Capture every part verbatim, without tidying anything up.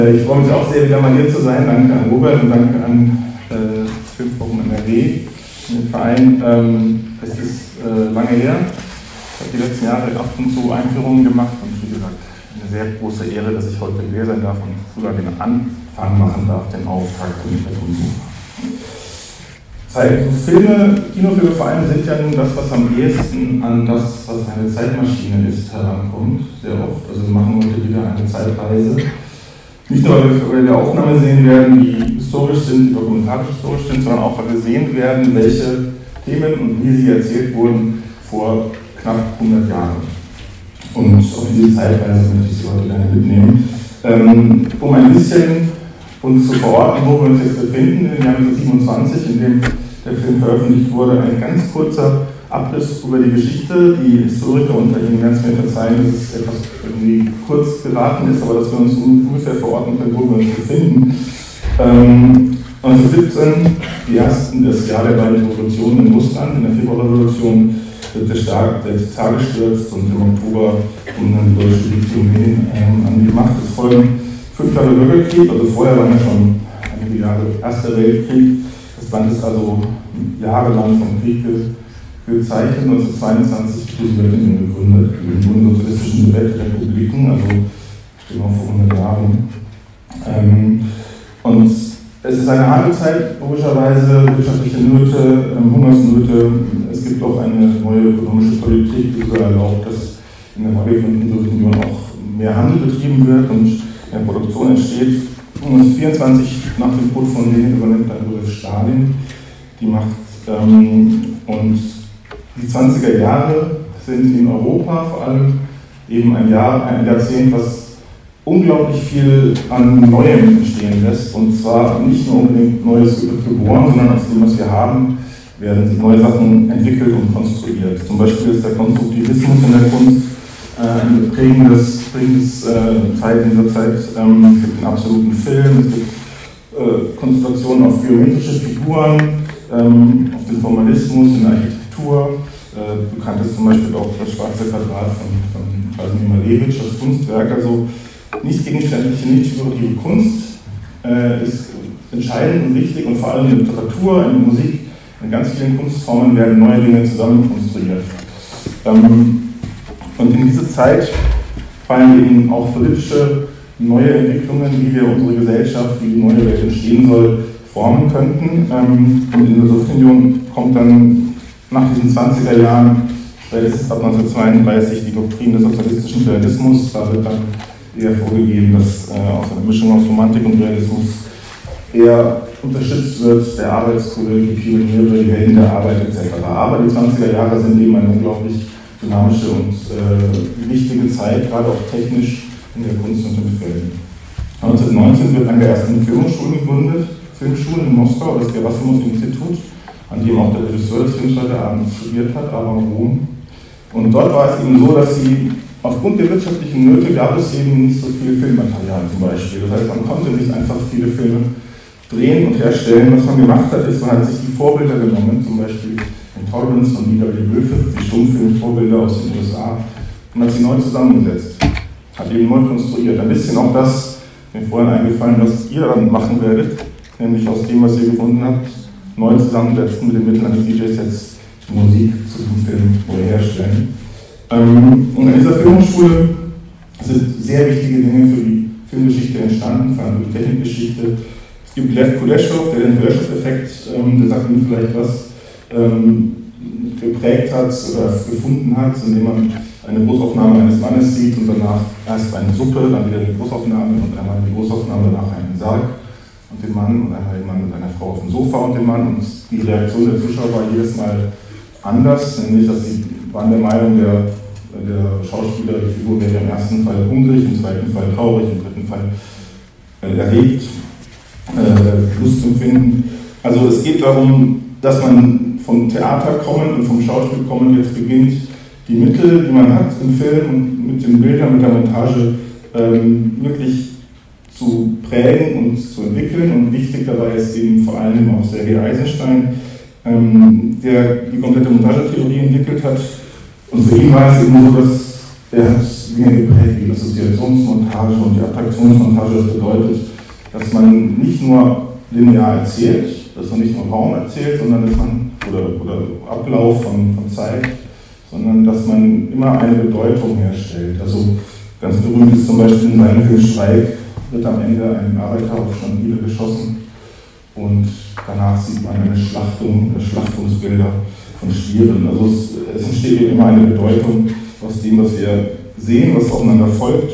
Ich freue mich auch sehr, wieder mal hier zu sein. Danke an Robert und danke an äh, das Filmforum N R W, den Verein. Ähm, es ist äh, lange her. Ich habe die letzten Jahre ab und zu Einführungen gemacht und wie gesagt, eine sehr große Ehre, dass ich heute hier sein darf und sogar den Anfang machen darf, den Auftakt und nicht mehr tun darf. Filme, Kinofilme vor allem sind ja nun das, was am ehesten an das, was eine Zeitmaschine ist, herankommt, sehr oft. Also wir machen heute wieder eine Zeitreise. Nicht nur, weil wir Aufnahmen sehen werden, die historisch sind, die dokumentarisch historisch sind, sondern auch, weil wir sehen werden, welche Themen und wie sie erzählt wurden vor knapp hundert Jahren. Und auf diese Zeitreise möchte ich Sie heute gerne mitnehmen. Ähm, um ein bisschen uns zu verorten, wo wir uns jetzt befinden, im Jahr neunzehnhundertsiebenundzwanzig, in dem der Film veröffentlicht wurde, ein ganz kurzer Abriss über die Geschichte. Die Historiker unter Ihnen werden es mir verzeihen, dass es etwas irgendwie kurz geraten ist, aber dass wir uns ungefähr verorten können, wo wir uns befinden. Ähm, neunzehnhundertsiebzehn, die ersten, das Jahr der beiden Revolutionen in Russland, in der Februarrevolution, wird der, Staat, der Zar gestürzt und im Oktober kommt dann die deutsche Regierung ähm, an die Macht. Es folgen fünf Jahre Bürgerkrieg, also vorher waren ja schon einige Jahre Erster Weltkrieg. Das Land ist also jahrelang vom Krieg gezeichnet. neunzehnhundertzweiundzwanzig wurde die Sowjetunion gegründet, die wurden sozialistischen Republiken, also genau vor hundert Jahren. Ähm, und es ist eine harte Zeit, logischerweise, wirtschaftliche Nöte, ähm, Hungersnöte. Es gibt auch eine neue ökonomische Politik, die sogar erlaubt, dass in der neu gegründeten Sowjetunion auch mehr Handel betrieben wird und mehr Produktion entsteht. neunzehnhundertvierundzwanzig, nach dem Tod von Lenin, übernimmt dann Josef Stalin die Macht. Ähm, und die zwanziger Jahre sind in Europa vor allem eben ein Jahr, ein Jahrzehnt, was unglaublich viel an Neuem entstehen lässt. Und zwar nicht nur unbedingt Neues wird geboren, sondern aus dem, was wir haben, werden neue Sachen entwickelt und konstruiert. Zum Beispiel ist der Konstruktivismus in der Kunst äh, ein prägendes, prägendes äh, Teil dieser Zeit. Ähm, es gibt einen absoluten Film, es gibt äh, Konzentrationen auf geometrische Figuren, ähm, auf den Formalismus in der Architektur. Äh, bekannt ist zum Beispiel auch das Schwarze Quadrat von, von Wladimir Malevich, das Kunstwerk. Also nicht gegenständliche, nicht figurative Kunst äh, ist entscheidend und wichtig und vor allem in Literatur, in Musik, in ganz vielen Kunstformen werden neue Dinge zusammen konstruiert. Ähm, und in diese Zeit fallen eben auch politische neue Entwicklungen, wie wir unsere Gesellschaft, wie die neue Welt entstehen soll, formen könnten. Ähm, und in der Sowjetunion kommt dann nach diesen zwanziger Jahren, spätestens ab neunzehnhundertzweiunddreißig, die Doktrin des sozialistischen Realismus. Da wird dann eher vorgegeben, dass äh, aus einer Mischung aus Romantik und Realismus eher unterstützt wird, der Arbeitskollege, die Pioniere, die Helden der Arbeit et cetera. Aber die zwanziger Jahre sind eben eine unglaublich dynamische und äh, wichtige Zeit, gerade auch technisch in der Kunst und im Film. neunzehnhundertneunzehn wird eine der ersten Filmhochschulen gegründet, Filmschulen in Moskau, das Gerasimov-Institut, an dem auch der Regisseur des Films heute Abend studiert hat, Abraham Rom. Und dort war es eben so, dass sie aufgrund der wirtschaftlichen Nöte gab es eben nicht so viel Filmmaterial zum Beispiel. Das heißt, man konnte nicht einfach viele Filme drehen und herstellen. Was man gemacht hat, ist, man hat sich die Vorbilder genommen, zum Beispiel in Torrance von Ida W. Griffith, die Stummfilmvorbilder aus den U S A, und hat sie neu zusammengesetzt. Hat eben neu konstruiert. Ein bisschen auch das, mir vorhin eingefallen, was ihr dann machen werdet, nämlich aus dem, was ihr gefunden habt, neu zusammensetzen mit den Mitteln eines D J-Sets, Musik zu dem Film neu herstellen. Und in dieser Filmhochschule sind sehr wichtige Dinge für die Filmgeschichte entstanden, vor allem für die Technikgeschichte. Es gibt Lev Kuleshov, der den Röhrstoff-Effekt, ähm, der sagt Ihnen vielleicht was, ähm, geprägt hat oder gefunden hat, indem man eine Großaufnahme eines Mannes sieht und danach erst eine Suppe, dann wieder eine Großaufnahme und einmal die Großaufnahme, danach einen Sarg und den Mann und einmal den Mann mit einer Frau auf dem Sofa und den Mann. Und die Reaktion der Zuschauer war jedes Mal anders, nämlich dass sie waren der Meinung, der, der Schauspieler, die Figur wäre im ersten Fall hungrig, im zweiten Fall traurig, im dritten Fall äh, erregt, äh, Lust empfinden. Also es geht darum, dass man vom Theater kommen und vom Schauspiel kommen jetzt beginnt, die Mittel, die man hat im Film und mit den Bildern, mit der Montage ähm, wirklich zu prägen und zu entwickeln. Und wichtig dabei ist eben vor allem auch Sergei Eisenstein, ähm, der die komplette Montagetheorie entwickelt hat. Und für ihn war es eben so, dass er hat Dinge geprägt wie die Assoziationsmontage und die Attraktionsmontage. Das bedeutet, dass man nicht nur linear erzählt, dass man nicht nur Raum erzählt, sondern dass man, oder, oder Ablauf von, von Zeit, sondern dass man immer eine Bedeutung herstellt. Also ganz berühmt ist zum Beispiel in seinem Film Schweig, wird am Ende ein Arbeiterhauptstand niedergeschossen und danach sieht man eine Schlachtung, Schlachtungsbilder von Stieren. Also es, es entsteht immer eine Bedeutung aus dem, was wir sehen, was aufeinander folgt.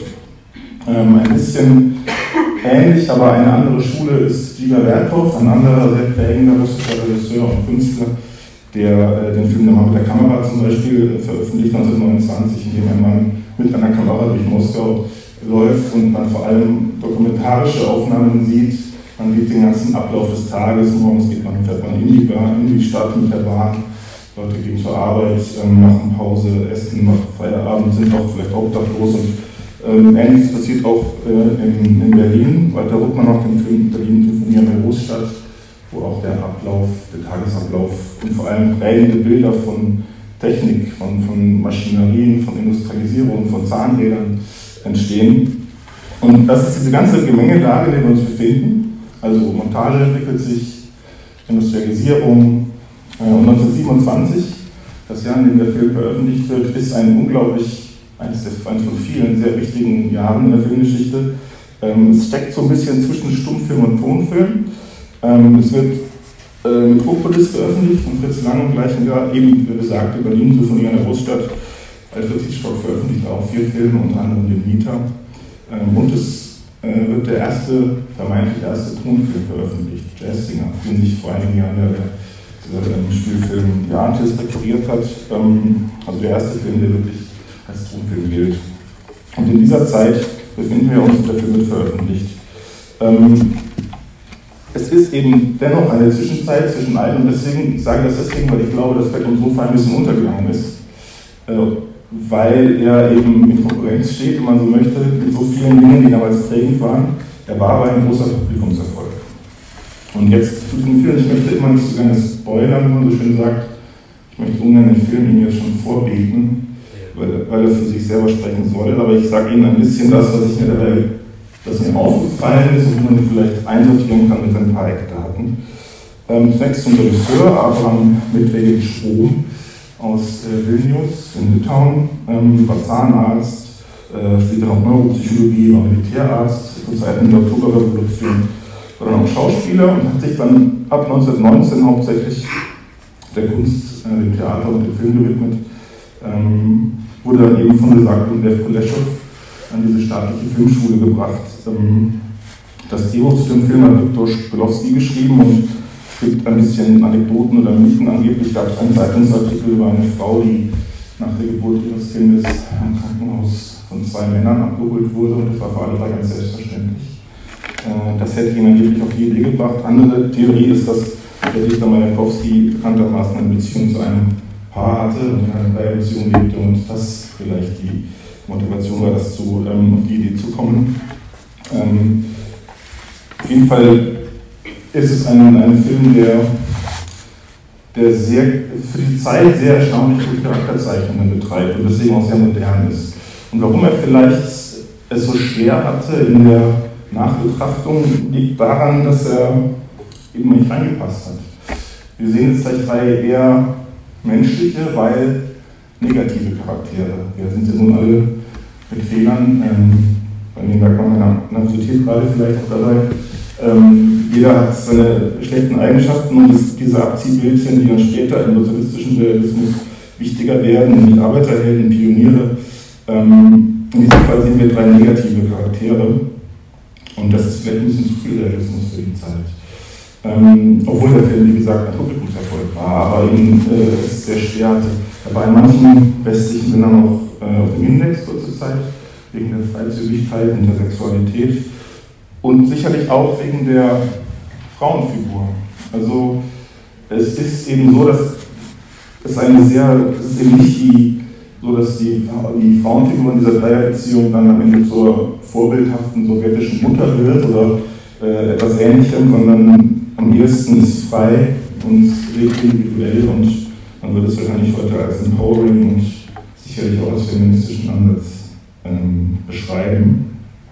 Ähm, ein bisschen ähnlich, aber eine andere Schule ist Dziga Vertov, ein anderer sehr prägender russischer Regisseur und Künstler, der äh, den Film Der Mann mit der Kamera zum Beispiel veröffentlicht neunzehnhundertneunundzwanzig, in dem ein Mann mit einer Kamera durch Moskau läuft und man vor allem dokumentarische Aufnahmen sieht. Man sieht den ganzen Ablauf des Tages, morgens geht man, fährt man in die, Bahn, in die Stadt mit der Bahn, Leute gehen zur Arbeit, ähm, machen Pause, essen, machen Feierabend, sind auch vielleicht obdachlos und ähm, Ähnliches passiert auch äh, in, in Berlin. Walter Ruttmann macht den Film Berlin Symphonie an der Großstadt, wo auch der Ablauf, der Tagesablauf und vor allem prägende Bilder von Technik, von, von Maschinerien, von Industrialisierung, von Zahnrädern entstehen. Und das ist diese ganze Gemengelage, in der wir uns befinden. Also Montage entwickelt sich, Industrialisierung. Äh, und neunzehnhundertsiebenundzwanzig, das Jahr, in dem der Film veröffentlicht wird, ist ein unglaublich, eines, der, eines von vielen sehr wichtigen Jahren in der Filmgeschichte. Ähm, es steckt so ein bisschen zwischen Stummfilm und Tonfilm. Ähm, es wird äh, Metropolis veröffentlicht von Fritz Lang im gleichen Jahr, eben wie gesagt, über Berlin, Symphonie an der Großstadt. Alfred Hitchcock veröffentlicht auch vier Filme, unter anderem den Mieter. Ähm, und es äh, wird der erste, vermeintlich erste Tonfilm veröffentlicht, Jazzsinger, den sich vor einigen Jahren der, der, der Spielfilm Die Artist restauriert hat. Ähm, also der erste Film, der wirklich als Tonfilm gilt. Und in dieser Zeit befinden wir uns, und der Film wird veröffentlicht. Ähm, es ist eben dennoch eine Zwischenzeit zwischen allen, und deswegen, ich sage das deswegen, weil ich glaube, dass Fett und Sofa ein bisschen untergegangen ist. Äh, weil er eben in Konkurrenz steht, wenn man so möchte, mit so vielen Dingen, die damals prägend waren. Er war aber ein großer Publikumserfolg. Und jetzt zu diesem Film, ich möchte immer nicht so gerne spoilern, wie man so schön sagt, ich möchte ungern den Film Ihnen jetzt schon vorbeten, weil, weil er für sich selber sprechen soll, aber ich sage Ihnen ein bisschen das, was ich mir dabei, das mir aufgefallen ist und wie man ihn vielleicht einsortieren kann mit ein paar Eckdaten. Ähm, zunächst zum Regisseur, Abraham Medvedevich-Strom aus äh, Vilnius in Litauen, ähm, war Zahnarzt, äh, später noch Neuropsychologie, war Militärarzt zur Zeiten der Oktoberrevolution, war dann auch Schauspieler und hat sich dann ab neunzehnhundertneunzehn hauptsächlich der Kunst, äh, dem Theater und dem Film gewidmet. Ähm, wurde dann eben von besagtem Lev Kuleshov an diese staatliche Filmschule gebracht. Ähm, das Drehbuch zu dem Film hat Viktor Spilowski geschrieben und es gibt ein bisschen Anekdoten oder Mythen. Angeblich gab es einen Zeitungsartikel über eine Frau, die nach der Geburt ihres Kindes im Krankenhaus von zwei Männern abgeholt wurde und das war für alle drei ganz selbstverständlich. Äh, das hätte ihn angeblich auf die Idee gebracht. Andere Theorie ist, dass der Dichter Majakowski bekanntermaßen eine Beziehung zu einem Paar hatte und in einer Dreierbeziehung lebte und das vielleicht die Motivation war, das zu, ähm, auf die Idee zu kommen. Ähm, auf jeden Fall ist es ein, ein Film, der, der sehr, für die Zeit sehr erstaunlich gute Charakterzeichnungen betreibt und deswegen auch sehr modern ist. Und warum er vielleicht es so schwer hatte in der Nachbetrachtung, liegt daran, dass er eben nicht reingepasst hat. Wir sehen jetzt gleich drei eher menschliche, weil negative Charaktere. Wir sind ja nun alle mit Fehlern, ähm, bei dem merkt man meiner Nervosität gerade vielleicht auch dabei. Ähm, jeder hat seine schlechten Eigenschaften und es, diese Abziehbildchen, die dann später im sozialistischen Realismus wichtiger werden, nämlich Arbeiterhelden, Pioniere. Ähm, in diesem Fall sehen wir drei negative Charaktere und das ist vielleicht ein bisschen zu viel Realismus für die Zeit. Ähm, obwohl der Film, wie gesagt, ein Publikumserfolg war, aber ihn äh, es sehr schwer hatte. Er war in manchen westlichen Ländern auch äh, auf dem Index kurze Zeit, wegen der Freizügigkeit und der Sexualität. Und sicherlich auch wegen der Frauenfigur. Also es ist eben so, dass es eine sehr, es ist eben nicht die, so, dass die, die Frauenfigur in dieser Dreierbeziehung dann am Ende zur vorbildhaften sowjetischen Mutter wird oder äh, etwas Ähnlichem, sondern am ehesten ist sie frei und recht individuell und man würde es wahrscheinlich heute als empowering und sicherlich auch als feministischen Ansatz ähm, beschreiben.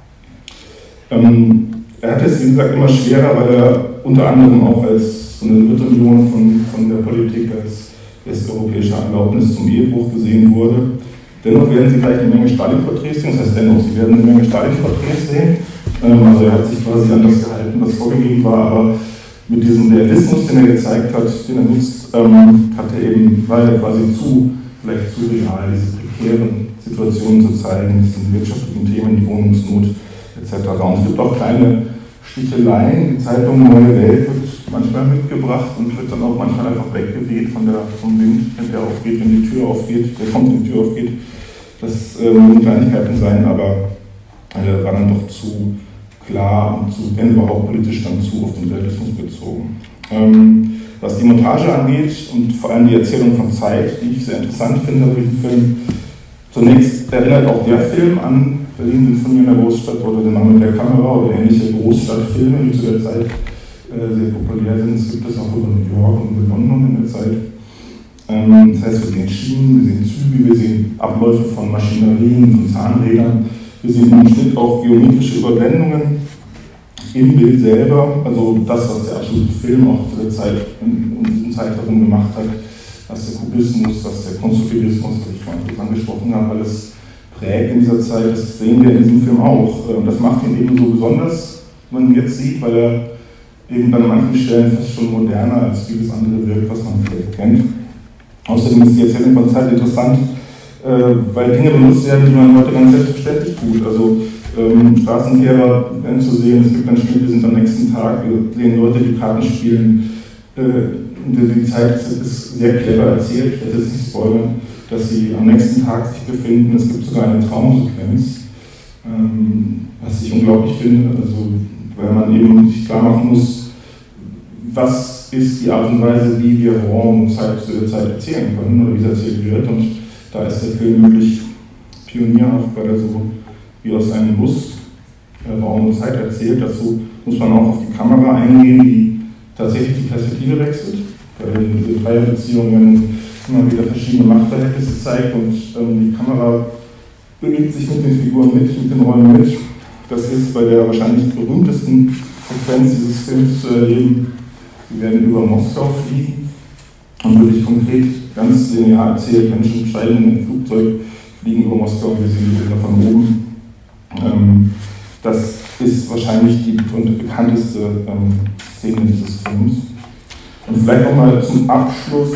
Ähm, er hat es, wie gesagt, immer schwerer, weil er unter anderem auch als so eine dritte Million von, von der Politik als westeuropäische Erlaubnis zum Ehebruch gesehen wurde. Dennoch werden Sie gleich eine Menge Stalin-Porträts sehen, das heißt dennoch, Sie werden eine Menge Stalin-Porträts sehen. Ähm, also er hat sich quasi an das gehalten, was vorgegeben war, aber mit diesem Realismus, den er gezeigt hat, den er nutzt, ähm, hat er eben, war er quasi zu, vielleicht zu real, diese prekären Situationen zu zeigen, diese wirtschaftlichen Themen, die Wohnungsnot et cetera. Und es gibt auch kleine Sticheleien, die Zeitung Neue Welt wird manchmal mitgebracht und wird dann auch manchmal einfach weggeweht von der, vom Wind, wenn der aufgeht, wenn die Tür aufgeht, der kommt, wenn die Tür aufgeht. Das äh, müssen Kleinigkeiten sein, aber äh, war dann doch zu klar und zu, wenn überhaupt politisch, dann zu auf den Realismus bezogen. Ähm, was die Montage angeht und vor allem die Erzählung von Zeit, die ich sehr interessant finde durch den Film, zunächst erinnert auch der Film an Berlin, Sinfonie in der Großstadt oder den Mann mit der Kamera oder ähnliche Großstadtfilme, die zu der Zeit äh, sehr populär sind. Es gibt es auch über New York und über London in der Zeit. Ähm, das heißt, wir sehen Schienen, wir sehen Züge, wir sehen Abläufe von Maschinerien, von Zahnrädern. Wir sehen im Schnitt auch geometrische Überblendungen im Bild selber, also das, was der absolute Film auch zu der Zeit in, in diesem Zeitraum gemacht hat, was der Kubismus, was der Konstruktivismus, was ich vorhin kurz angesprochen habe, alles prägt in dieser Zeit, das sehen wir in diesem Film auch. Und das macht ihn eben so besonders, wenn man ihn jetzt sieht, weil er eben an manchen Stellen fast schon moderner als vieles andere wirkt, was man vielleicht kennt. Außerdem ist die Erzählung von Zeit interessant, weil Dinge benutzt werden, die man heute ganz selbstverständlich tut. Also ähm, Straßenkehrer werden zu sehen, es gibt dann Spiele, die sind am nächsten Tag, wir sehen Leute, die Karten spielen. Äh, die Zeit ist sehr clever erzählt, ich werde jetzt nicht spoilern, dass sie am nächsten Tag sich befinden. Es gibt sogar eine Traumsequenz, ähm, was ich unglaublich finde, also, weil man eben sich klar machen muss, was ist die Art und Weise, wie wir Raum und Zeit zu der Zeit erzählen können oder wie es erzählt wird. Und da ist der Film wirklich pionierhaft, weil er so wie aus einem Bus äh, Raum und Zeit erzählt. Dazu muss man auch auf die Kamera eingehen, die tatsächlich die Perspektive wechselt. Bei den Dreierbeziehungen werden immer wieder verschiedene Machtverhältnisse zeigt und ähm, die Kamera bewegt sich mit den Figuren mit, mit den Rollen mit. Das ist bei der wahrscheinlich berühmtesten Sequenz dieses Films zu erleben. Wir werden über Moskau fliegen und wirklich konkret ganz linear erzählt, Menschen steigen in ein Flugzeug, fliegen über Moskau, wir sehen die Bilder von oben. Ähm, das ist wahrscheinlich die bekannteste ähm, Szene dieses Films. Und vielleicht nochmal zum Abschluss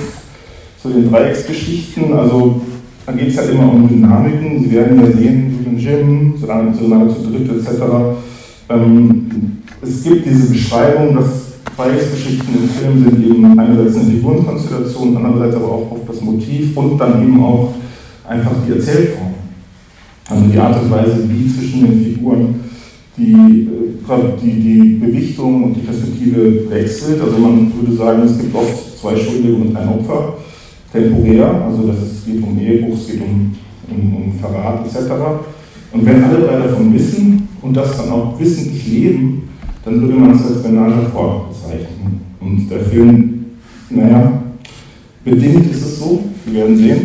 zu den Dreiecksgeschichten. Also da geht es ja immer um Dynamiken. Sie werden ja sehen, Julian Jim, solange zu dritt et cetera. Ähm, es gibt diese Beschreibung, dass Dreiecksgeschichten im Film sind eben einerseits eine Figurenkonstellation, andererseits aber auch oft das Motiv und dann eben auch einfach die Erzählform. Also die Art und Weise, wie zwischen den Figuren die, die, die Bewichtung und die Perspektive wechselt. Also man würde sagen, es gibt oft zwei Schuldige und ein Opfer, temporär, also dass es geht um Ehebruch, es geht um, um, um Verrat et cetera. Und wenn alle drei davon wissen und das dann auch wissentlich leben, dann würde man es als Ménage à trois bezeichnen. Und der Film, naja, bedingt ist es so, wir werden sehen,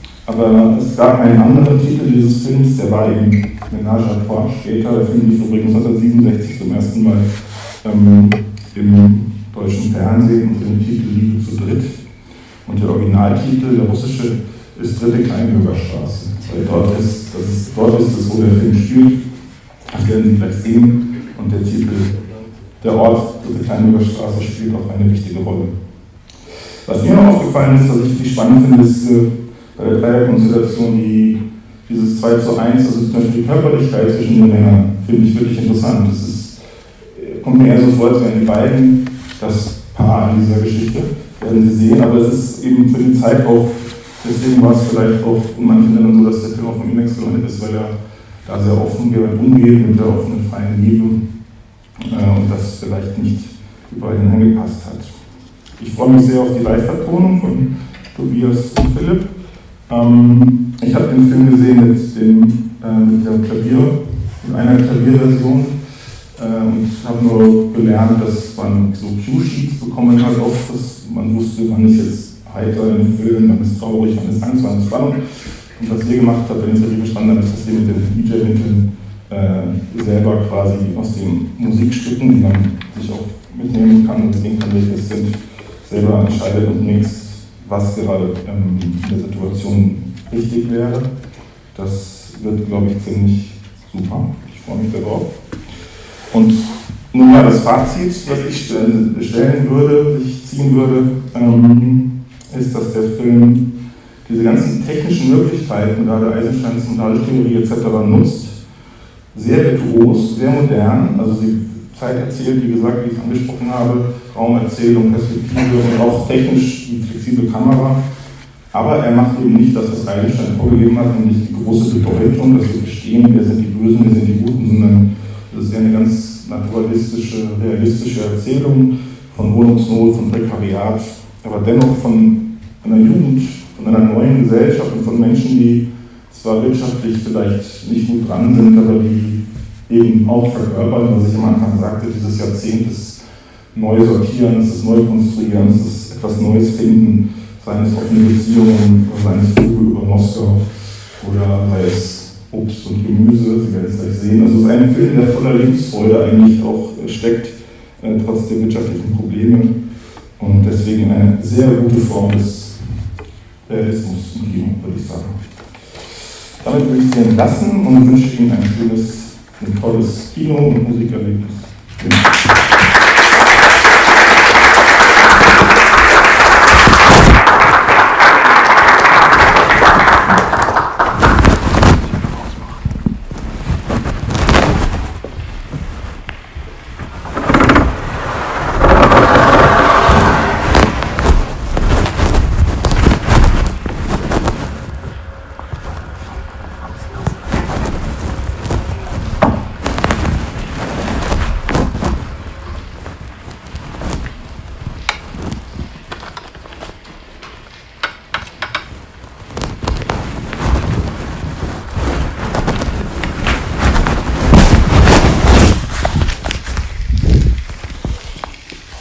aber es gab einen anderen Titel dieses Films, der war eben Ménage à trois später. Der Film lief übrigens neunzehnhundertsiebenundsechzig zum ersten Mal ähm, im deutschen Fernsehen unter dem Titel Liebe zu dritt. Und der Originaltitel, der russische, ist Dritte Kleinbürgerstraße. Weil dort ist, das ist, dort ist es, wo der Film spielt. Das werden Sie gleich sehen. Und der Titel, der Ort, Dritte Kleinbürgerstraße, spielt auch eine wichtige Rolle. Was mir noch aufgefallen ist, was ich wirklich spannend finde, ist äh, bei der Dreierkonstellation die, dieses zwei zu eins, also zum Beispiel die Körperlichkeit zwischen den Männern, finde ich wirklich interessant. Das ist, kommt mir eher so vor, als wären die beiden das Paar in dieser Geschichte, werden Sie sehen, aber es ist eben für die Zeit auch, deswegen war es vielleicht auch in manchen Ländern so, dass der Film auf dem IMAX gelandet ist, weil er da sehr offen umgeht mit der offenen, freien Liebe äh, und das vielleicht nicht überall hingepasst hat. Ich freue mich sehr auf die Live-Vertonung von Tobias und Philipp. Ähm, ich habe den Film gesehen mit, dem, äh, mit der Klavier, mit einer Klavierversion. Äh, und ich habe nur gelernt, dass man so Cue-Sheets bekommen hat, oft, dass man wusste, wann ist jetzt heiter im Film, wann ist traurig, wann ist Angst, wann ist Spannung. Und was ihr gemacht habt, wenn ich es richtig verstanden habe, ist, dass ihr mit den D J-Mitteln äh, selber quasi aus den Musikstücken, die man sich auch mitnehmen kann und sehen kann, welche es sind, selber entscheidet und mixt, was gerade ähm, in der Situation richtig wäre. Das wird, glaube ich, ziemlich super. Ich freue mich darauf. Und nun ja, das Fazit, was ich stellen würde, was ich ziehen würde, ähm, ist, dass der Film diese ganzen technischen Möglichkeiten, gerade Eisensteins Modaltheorie et cetera nutzt, sehr virtuos, sehr modern, also sie Zeit erzählt, wie gesagt, wie ich es angesprochen habe, Raumerzählung, Perspektive und auch technisch die flexible Kamera. Aber er macht eben nicht das, was Eisenstein vorgegeben hat, nämlich die große Bedeutung, dass wir verstehen, wer sind die Bösen, wer sind die Guten, sondern das ist ja eine ganz naturalistische, realistische Erzählung von Wohnungsnot, von Prekariat, aber dennoch von einer Jugend, von einer neuen Gesellschaft und von Menschen, die zwar wirtschaftlich vielleicht nicht gut dran sind, aber die eben auch verkörpern, was ich am Anfang sagte, dieses Jahrzehnt des Neusortierens, des Neukonstruierens, des etwas Neues finden, seien es offene Beziehungen, seien es Flüge über Moskau oder sei es Obst und Gemüse, Sie werden es gleich sehen. Also es ist ein Film, der voller Lebensfreude eigentlich auch steckt, äh, trotz der wirtschaftlichen Probleme und deswegen eine sehr gute Form des Realismus im Kino, würde ich sagen. Damit würde ich Sie entlassen und wünsche Ihnen ein schönes, ein tolles Kino- und Musikerlebnis. Ja.